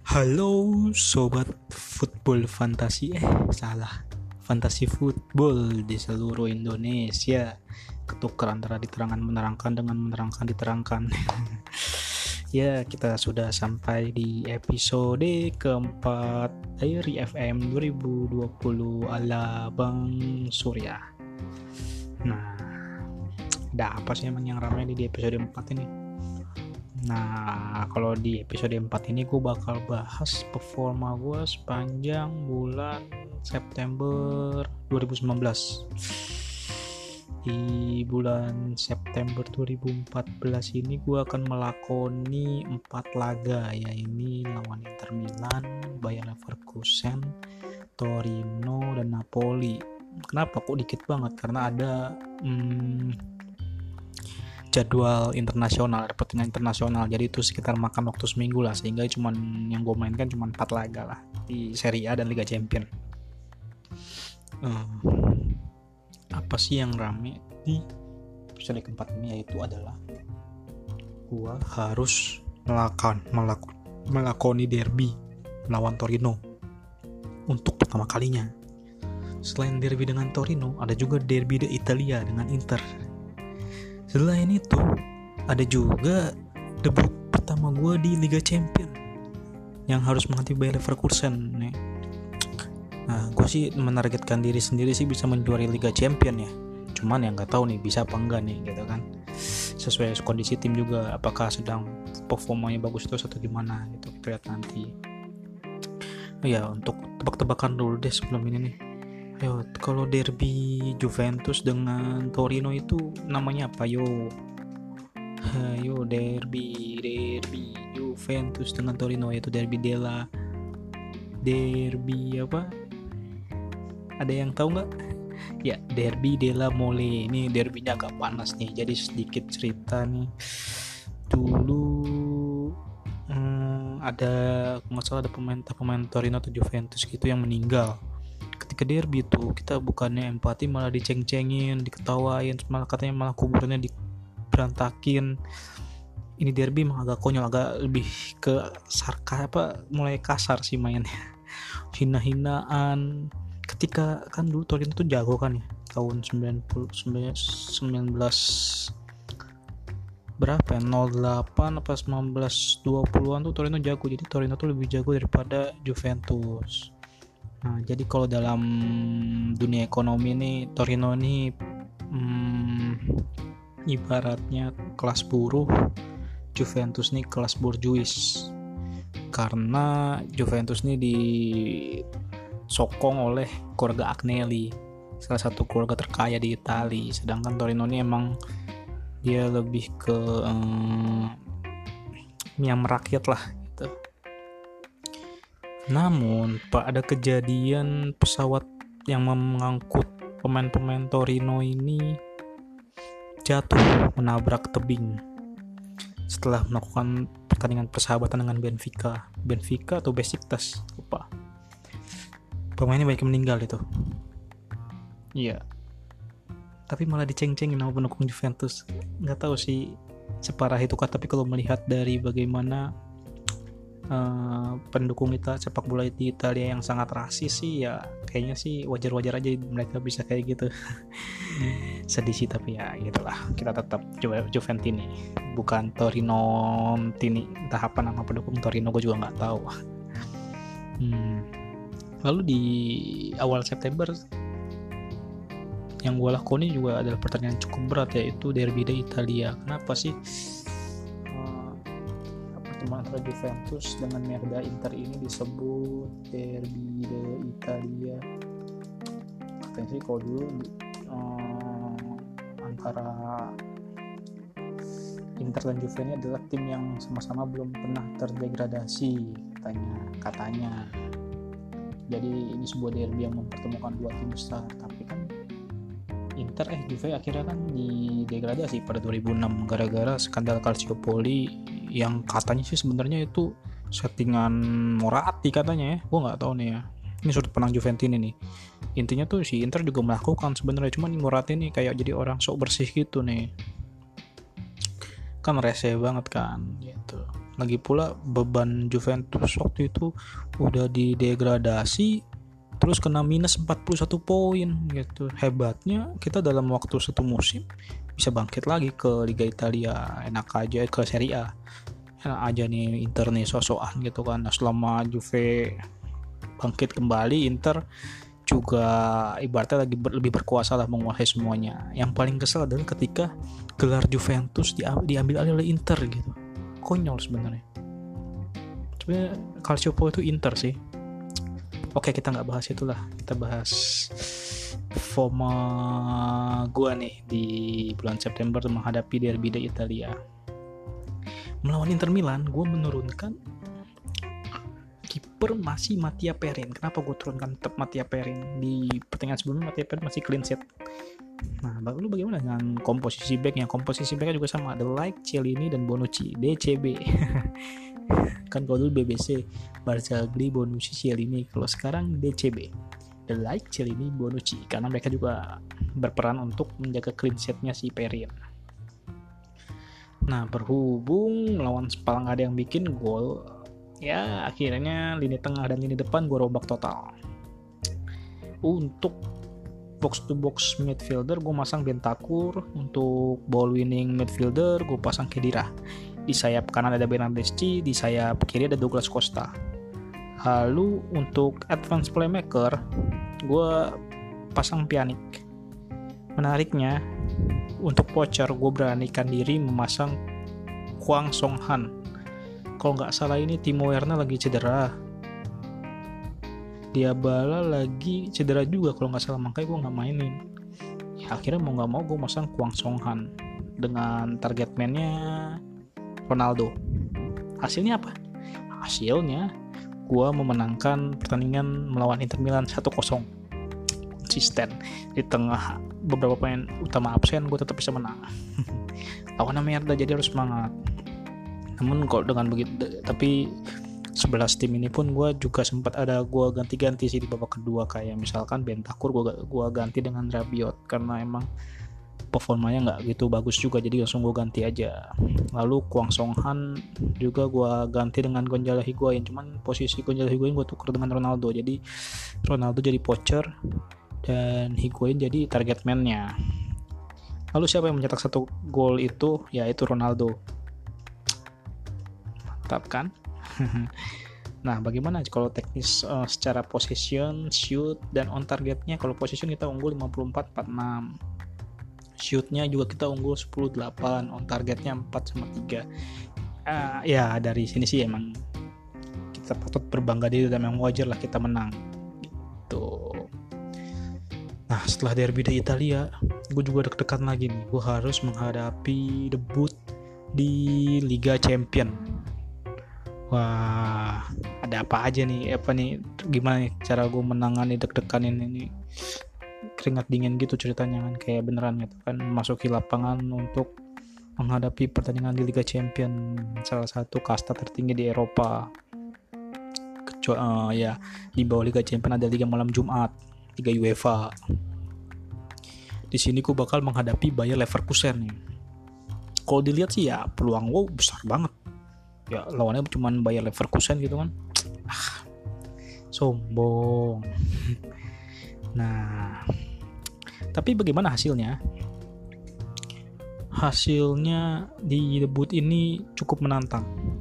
Halo sobat football fantasi salah fantasi football di seluruh Indonesia, ketukar antara diterangkan menerangkan dengan menerangkan diterangkan. Ya, kita sudah sampai di episode keempat dari FM 2020 ala Bang Surya. Nah, ada apa sih emang yang ramai di episode 4 ini? Nah, kalau di episode 4 ini gue bakal bahas performa gue sepanjang bulan September 2019. Di bulan September 2014 ini gue akan melakoni 4 laga, yaitu lawan Inter Milan, Bayer Leverkusen, Torino, dan Napoli. Kenapa kok dikit banget? Karena ada jadwal internasional, ada pertandingan internasional, jadi itu sekitar makan waktu seminggu lah, sehingga cuman yang gue mainkan cuma 4 laga lah di Serie A dan Liga Champions. Apa sih yang rame di episode keempat ini, yaitu adalah gue harus melakoni derby melawan Torino untuk pertama kalinya. Selain derby dengan Torino, ada juga derby di Italia dengan Inter. Selain itu, ada juga debut pertama gue di Liga Champions yang harus menghadapi Bayer Leverkusen nih. Nah, gue sih menargetkan diri sendiri sih bisa menjuari Liga Champions ya. Cuman yang nggak tahu nih bisa apa enggak nih gitu kan. Sesuai kondisi tim juga, apakah sedang performanya bagus terus atau gimana gitu, kita lihat nanti. Ya, untuk tebak-tebakan dulu deh sebelum ini nih. Ayo, kalau derby Juventus dengan Torino itu namanya apa? Ayo derby Juventus dengan Torino, yaitu derby apa? Ada yang tahu nggak? Ya, derby della Mole. Ini derbynya agak panas nih. Jadi sedikit cerita nih. Dulu ada nggak salah ada pemain Torino atau Juventus gitu yang meninggal. Ketika derby itu kita bukannya empati, malah diceng-cengin, diketawain, malah katanya malah kuburnya diberantakin. Ini derby emang agak konyol, agak lebih ke mulai kasar sih mainnya. Hina-hinaan. Ketika kan dulu Torino tuh jago kan ya, tahun 19 berapa ya, 08 apa 1920-an tuh Torino jago. Jadi Torino tuh lebih jago daripada Juventus. Nah, jadi kalau dalam dunia ekonomi nih, Torino ini ibaratnya kelas buruh, Juventus nih kelas borjuis. Karena Juventus nih disokong oleh keluarga Agnelli, salah satu keluarga terkaya di Italia. Sedangkan Torino ini emang dia lebih ke yang merakyat lah gitu. Namun, ada kejadian pesawat yang mengangkut pemain-pemain Torino ini jatuh menabrak tebing setelah melakukan pertandingan persahabatan dengan Benfica atau Besiktas, lupa. Pemainnya banyak meninggal itu. Iya. Tapi malah diceng-cengin sama pendukung Juventus. Nggak tahu sih separah itu kah, tapi kalau melihat dari bagaimana pendukung kita sepak bola di Italia yang sangat rasis sih, ya kayaknya sih wajar-wajar aja mereka bisa kayak gitu. Sedih sih, tapi ya gitulah, kita tetap Juventini bukan Torino-tini. Entah apa nama pendukung Torino, gue juga nggak tahu. Lalu di awal September yang gue lakoni juga adalah pertandingan cukup berat, yaitu derby di Italia. Kenapa sih pertemuan antara Juventus dengan Merda Inter ini disebut derby de Italia? Katanya sih kalau dulu antara Inter dan Juve ini adalah tim yang sama-sama belum pernah terdegradasi katanya. Jadi ini sebuah derby yang mempertemukan dua tim besar. Tapi kan Juve akhirnya kan didegradasi pada 2006 gara-gara skandal Calciopoli yang katanya sih sebenarnya itu settingan Moratti katanya ya. Gue nggak tahu nih ya. Ini sudut pandang Juventini nih. Intinya tuh si Inter juga melakukan sebenarnya, cuman Moratti nih kayak jadi orang sok bersih gitu nih. Kan rese banget kan gitu. Lagi pula beban Juventus waktu itu udah didegradasi, terus kena minus 41 poin gitu. Hebatnya kita dalam waktu 1 musim bisa bangkit lagi ke Liga Italia. Enak aja ke Serie A. Enak aja nih Inter nih sosokan gitu kan. Nah, selama Juve bangkit kembali, Inter juga ibaratnya lagi lebih berkuasa lah, menguasai semuanya. Yang paling kesel adalah ketika gelar Juventus diambil alih oleh Inter gitu. Konyol sebenarnya. Sebenarnya Calciopolo itu Inter sih. Oke, kita nggak bahas itulah. Kita bahas FOMO gua nih di bulan September menghadapi Derby d'Italia. Melawan Inter Milan, gua menurunkan kiper masih Mattia Perin. Kenapa gue turunkan tetap Mattia Perin? Di pertandingan sebelumnya Mattia Perin masih clean sheet. Nah, lalu bagaimana dengan komposisi backnya? Komposisi backnya juga sama, The Ligt, Chiellini, dan Bonucci, DCB. Kan kalau dulu BBC, Barzagli, Bonucci, Chiellini. Kalau sekarang DCB, The Ligt, Chiellini, Bonucci. Karena mereka juga berperan untuk menjaga clean sheet-nya si Perin. Nah, berhubung melawan Spal nggak ada yang bikin gol, ya akhirnya lini tengah dan lini depan gue robak total. Untuk box to box midfielder gue masang Bentancur. Untuk ball winning midfielder gue pasang Khedira. Di sayap kanan ada Bernardeschi, di sayap kiri ada Douglas Costa. Lalu untuk advance playmaker gue pasang Pjanic. Menariknya untuk poacher gue beranikan diri memasang Hwang Song-han. Kalau nggak salah ini Timo Werner lagi cedera, Dybala lagi cedera juga kalau nggak salah, makanya gue nggak mainin. Ya akhirnya mau nggak mau gue masang Hwang Song-han dengan target man-nya Ronaldo. Hasilnya apa? Hasilnya gue memenangkan pertandingan melawan Inter Milan 1-0. Konsisten di tengah beberapa pemain utama absen, gue tetap bisa menang. Lawannya Merda, jadi harus semangat. Namun kalau dengan begitu, tapi 11 tim ini pun gue juga sempat ada gue ganti-ganti sih di babak kedua. Kayak misalkan Bentancur gue ganti dengan Rabiot karena emang performanya nggak gitu bagus juga, jadi langsung gue ganti aja. Lalu Hwang Song-han juga gue ganti dengan Gonzalo Higuain, cuman posisi Gonzalo Higuain gue tuker dengan Ronaldo, jadi Ronaldo jadi poacher dan Higuain jadi target man-nya. Lalu siapa yang mencetak 1 gol itu? Yaitu Ronaldo. Mantap kan? Nah, bagaimana kalau teknis secara possession, shoot, dan on targetnya? Kalau possession kita unggul 54-46, shootnya juga kita unggul 10-8, on targetnya 4-3. Ya dari sini sih emang kita patut berbangga diri dan memang wajar lah kita menang gitu. Nah, setelah Derby d'Italia, gue juga deg-degan lagi nih. Gue harus menghadapi debut di Liga Champion. Wah, ada apa aja nih? Gimana nih cara gue menangani deg-degan ini? Keringat dingin gitu ceritanya kan, kayak beneran gitu kan, masuki lapangan untuk menghadapi pertandingan di Liga Champion, salah satu kasta tertinggi di Eropa. Ya, di bawah Liga Champion ada Liga Malam Jumat, Liga UEFA. Di sini gue bakal menghadapi Bayer Leverkusen nih. Kalau dilihat sih ya peluang gue besar banget. Ya lawannya cuma Bayer Leverkusen gitu kan. Sombong. Nah, tapi bagaimana hasilnya? Hasilnya di debut ini cukup menantang.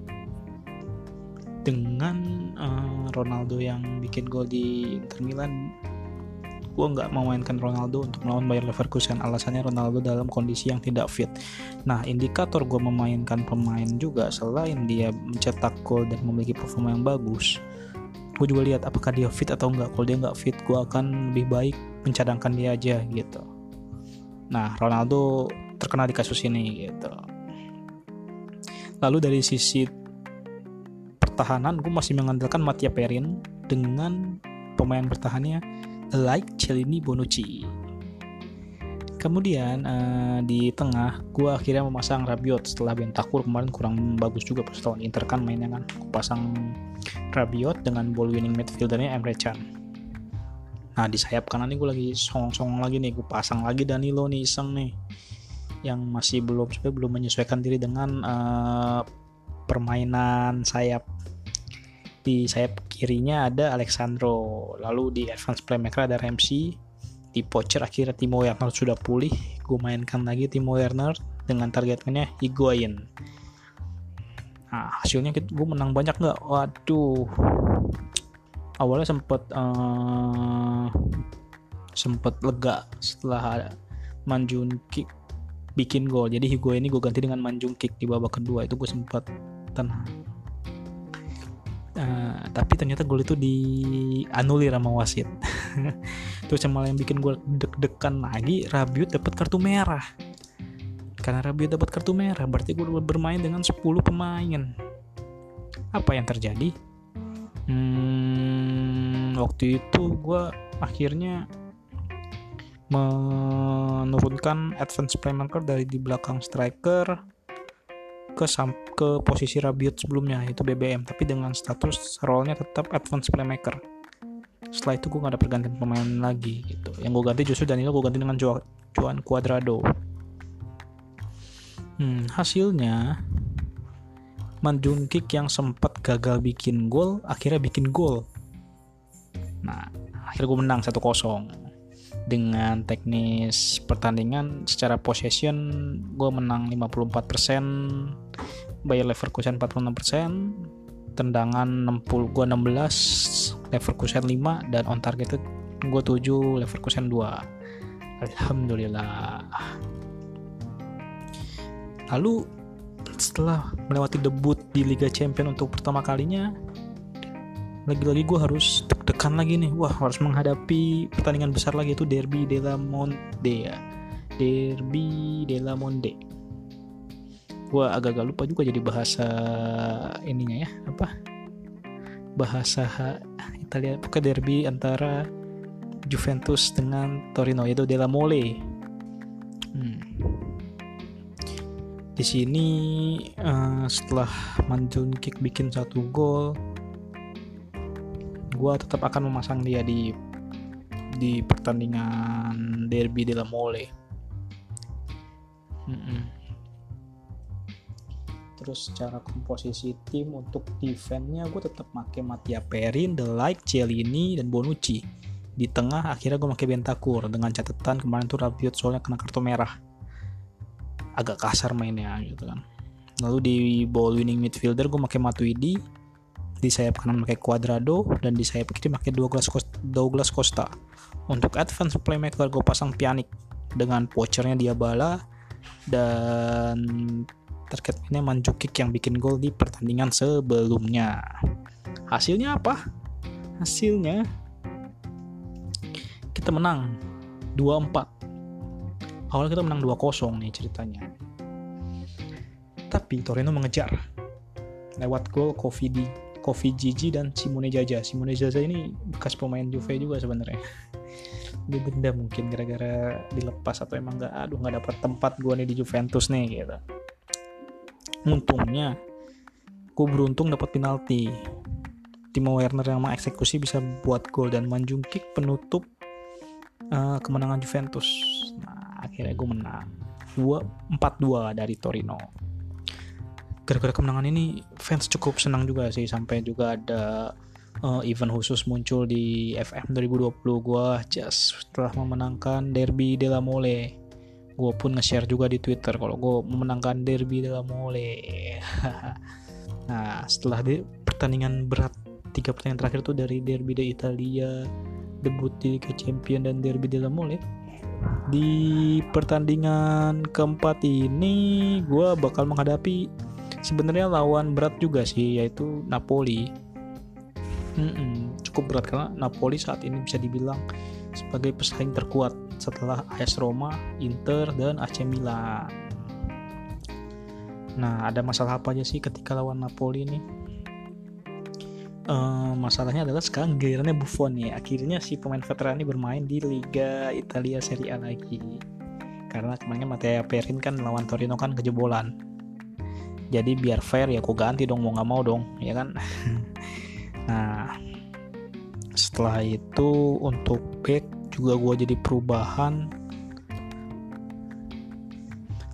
Dengan Ronaldo yang bikin gol di Inter Milan, gue nggak memainkan Ronaldo untuk melawan Bayer Leverkusen. Alasannya Ronaldo dalam kondisi yang tidak fit. Nah, indikator gue memainkan pemain juga, selain dia mencetak gol dan memiliki performa yang bagus, gue juga lihat apakah dia fit atau enggak. Kalau dia nggak fit, gue akan lebih baik mencadangkan dia aja gitu. Nah, Ronaldo terkena di kasus ini gitu. Lalu dari sisi pertahanan, gue masih mengandalkan Mattia Perin dengan pemain bertahannya Ligt, Chiellini, Bonucci. Kemudian di tengah gue akhirnya memasang Rabiot setelah Bentancur kemarin kurang bagus juga pas lawan Inter kan mainnya kan. Gue pasang Rabiot dengan ball winning midfieldernya Emre Can. Nah, di sayap kanan nih gue lagi songong lagi nih, gue pasang lagi Danilo nih, iseng nih, yang masih belum menyesuaikan diri dengan permainan sayap. Di sayap kirinya ada Alexandro, lalu di advance playmaker ada Ramsey, di poacher akhirnya Timo Werner sudah pulih, gue mainkan lagi Timo Werner dengan target mainnya Higuain. Nah, hasilnya gue menang banyak nggak? Waduh, awalnya sempet lega setelah Manjunkic bikin gol. Jadi Higuain ini gue ganti dengan Manjunkic di babak kedua, itu gue sempat tenang. Tapi ternyata gol itu dianulir sama wasit. Terus yang malah yang bikin gue deg-degan lagi, Rabiot dapat kartu merah. Karena Rabiot dapat kartu merah, berarti gue bermain dengan 10 pemain. Apa yang terjadi? Waktu itu gue akhirnya menurunkan advance playmaker dari di belakang striker ke posisi Rabiot sebelumnya, itu BBM, tapi dengan status role-nya tetap advance playmaker. Setelah itu gue gak ada pergantian pemain lagi gitu. Yang gue ganti justru Danilo, gue ganti dengan Juan Cuadrado. Hasilnya Manjunkic yang sempat gagal bikin gol akhirnya bikin gol. Nah, akhirnya gue menang 1-0 dengan teknis pertandingan. Secara possession gue menang 54%, Bayer Leverkusen 46%, tendangan 60 gue 16, Leverkusen 5, dan on target gue 7, Leverkusen 2. Alhamdulillah. Lalu setelah melewati debut di Liga Champions untuk pertama kalinya, lagi-lagi gue harus deg-degan lagi nih. Wah, harus menghadapi pertandingan besar lagi, itu Derby della Monde. Gue agak-agak lupa juga jadi bahasa ininya ya, bahasa Italia. Pokoknya derby antara Juventus dengan Torino, yaitu della Mole. Di sini setelah Manjunkic bikin 1 gol, gue tetap akan memasang dia di pertandingan Derby della Mole. Terus secara komposisi tim untuk defense-nya gue tetap pakai Mattia Perin, De Ligt, Chiellini, dan Bonucci. Di tengah akhirnya gue pakai Bentancur, dengan catatan kemarin tuh Rabiot soalnya kena kartu merah, agak kasar mainnya gitu kan. Lalu di ball winning midfielder gue pakai Matuidi, di sayap kanan pakai Cuadrado, dan di sayap kiri pakai Douglas Costa. Untuk advance playmaker gue pasang Pjanic dengan poachernya Dybala, dan target mainnya Manjunkic yang bikin gol di pertandingan sebelumnya. Hasilnya apa? Hasilnya kita menang 2-4. Awalnya kita menang 2-0 nih ceritanya. Tapi Torino mengejar lewat gol Kofi Gigi dan Simone Zaza. Simone Zaza ini bekas pemain Juve juga sebenarnya. Dia denda mungkin gara-gara dilepas atau emang nggak dapat tempat gue nih di Juventus nih gitu. Untungnya gue beruntung dapat penalti. Timo Werner yang mengeksekusi bisa buat gol, dan Manjunkic penutup kemenangan Juventus. Nah, akhirnya gue menang 4-2 dari Torino. Gara-gara kemenangan ini fans cukup senang juga sih, sampai juga ada event khusus muncul di FM 2020 gue setelah memenangkan Derby della Mole. Gue pun nge-share juga di Twitter kalau gue memenangkan Derby della Mole. Nah, setelah pertandingan berat 3 pertandingan terakhir tuh dari Derby d'Italia, debut di Liga Champions, dan Derby della Mole, di pertandingan keempat ini gue bakal menghadapi sebenarnya lawan berat juga sih, yaitu Napoli. Cukup berat karena Napoli saat ini bisa dibilang sebagai pesaing terkuat setelah AS Roma, Inter, dan AC Milan. Nah, ada masalah apa aja sih ketika lawan Napoli ini? Masalahnya adalah sekarang gilirannya Buffon nih. Akhirnya si pemain veteran ini bermain di Liga Italia Serie A lagi. Karena kemarin Mattia Perin kan lawan Torino kan kejebolan. Jadi biar fair ya aku ganti dong, mau gak mau dong, ya kan. Nah, setelah itu untuk back juga gue jadi perubahan.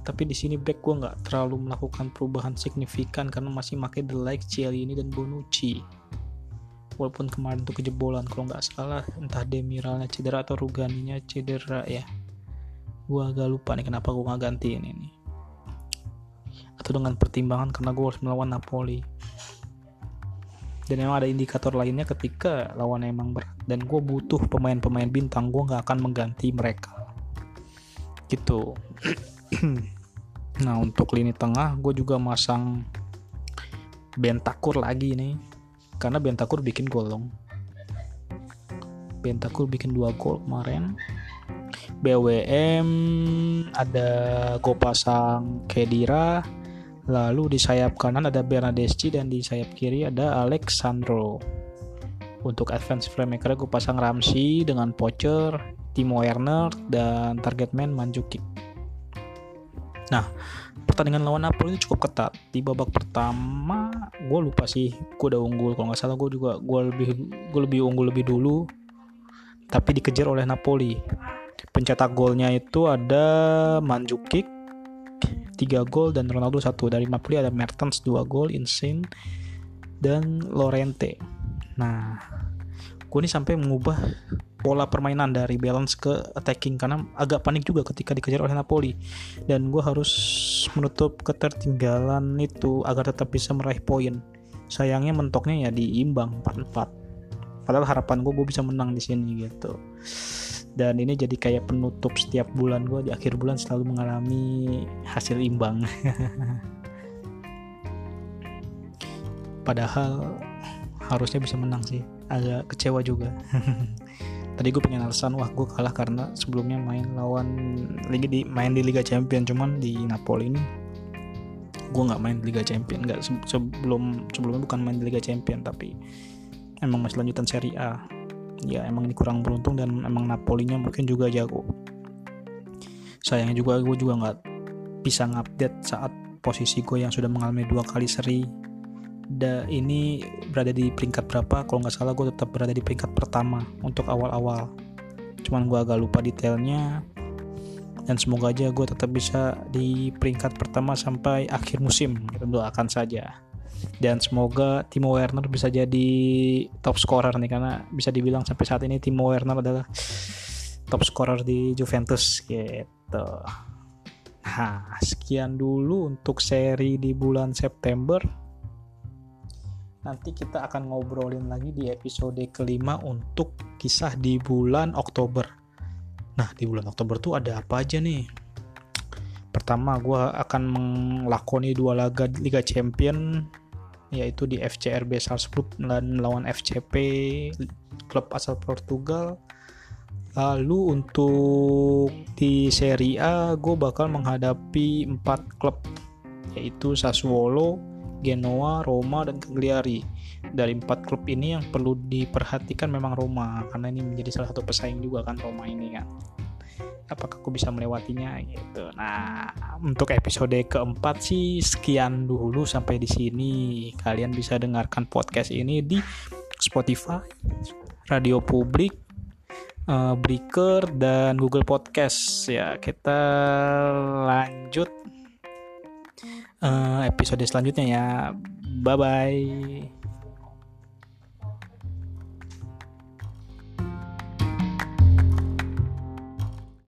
Tapi di sini back gue nggak terlalu melakukan perubahan signifikan karena masih pakai The Like, Chiellini dan Bonucci. Walaupun kemarin tuh kejebolan kalau nggak salah, entah Demiralnya cedera atau Ruganinya cedera ya. Gue agak lupa nih kenapa gue nggak gantiin ini. Atau dengan pertimbangan karena gue harus melawan Napoli. Dan memang ada indikator lainnya ketika lawan emang berat dan gue butuh pemain-pemain bintang, gue nggak akan mengganti mereka gitu. Nah untuk lini tengah gue juga masang Bentancur lagi nih karena Bentancur bikin gol dong. Bentancur bikin 2 gol kemarin. BWM ada gue pasang Khedira. Lalu di sayap kanan ada Bernardeschi dan di sayap kiri ada Alexandro. Untuk advance playmaker gue pasang Ramsey dengan Pocher, Timo Werner dan target man Mandzukic. Nah, pertandingan lawan Napoli ini cukup ketat. Di babak pertama gue lupa sih, gue udah unggul kalau nggak salah, gue lebih unggul lebih dulu. Tapi dikejar oleh Napoli. Pencetak golnya itu ada Mandzukic 3 gol dan Ronaldo 1. Dari Napoli ada Mertens 2 gol, Insigne dan Llorente. Nah, gue ini sampai mengubah pola permainan dari balance ke attacking karena agak panik juga ketika dikejar oleh Napoli. Dan gue harus menutup ketertinggalan itu agar tetap bisa meraih poin. Sayangnya mentoknya ya diimbang 4-4. Padahal harapan gue bisa menang di sini gitu. Dan ini jadi kayak penutup setiap bulan gue, di akhir bulan selalu mengalami hasil imbang. Padahal harusnya bisa menang sih, agak kecewa juga. Tadi gue pengen alasan, wah gue kalah karena sebelumnya main di Liga Champion, cuman di Napoli ini gue nggak main di Liga Champion, nggak sebelumnya bukan main di Liga Champion, tapi emang masih lanjutan Serie A. Ya emang ini kurang beruntung dan emang Napolinya mungkin juga jago. Sayangnya juga gue juga nggak bisa ngupdate saat posisi gue yang sudah mengalami 2 kali seri. Ini berada di peringkat berapa? Kalau nggak salah gue tetap berada di peringkat pertama untuk awal-awal. Cuman gue agak lupa detailnya. Dan semoga aja gue tetap bisa di peringkat pertama sampai akhir musim. Kita doakan saja. Dan semoga Timo Werner bisa jadi top scorer nih, karena bisa dibilang sampai saat ini Timo Werner adalah top scorer di Juventus gitu. Nah, sekian dulu untuk seri di bulan September. Nanti kita akan ngobrolin lagi di episode kelima untuk kisah di bulan Oktober. Nah, di bulan Oktober tuh ada apa aja nih? Pertama, gue akan melakoni 2 laga Liga Champion, yaitu di FC RB Salzburg dan melawan FCP, klub asal Portugal. Lalu untuk di Serie A gue bakal menghadapi 4 klub, yaitu Sassuolo, Genoa, Roma, dan Cagliari. Dari 4 klub ini yang perlu diperhatikan memang Roma, karena ini menjadi salah satu pesaing juga kan Roma ini kan. Apakah aku bisa melewatinya gitu. Nah, untuk episode keempat sih sekian dulu sampai di sini. Kalian bisa dengarkan podcast ini di Spotify, Radio Publik, Breaker, dan Google Podcast. Ya, kita lanjut episode selanjutnya ya. Bye bye.